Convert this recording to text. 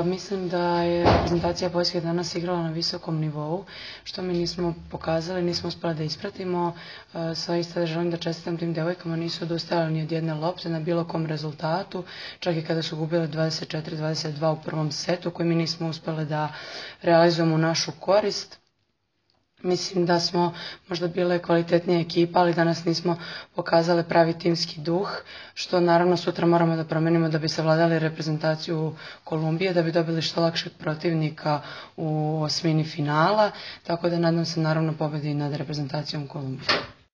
Mislim da je reprezentacija Poljske danas igrala na visokom nivou, što mi nismo pokazali, nismo uspjeli da ispratimo. Zaista želim da čestitam tim devojkama, nisu odustajale ni od jedne lopte na bilo kom rezultatu, čak i kada su gubile 24-22 u prvom setu, koji mi nismo uspjeli da realizujemo u našu korist. Mislim da smo možda bile kvalitetnija ekipa, ali danas nismo pokazali pravi timski duh, što naravno sutra moramo da promenimo da bi savladali reprezentaciju Kolumbije, da bi dobili što lakšeg protivnika u osmini finala, tako da nadam se naravno pobedi nad reprezentacijom Kolumbije.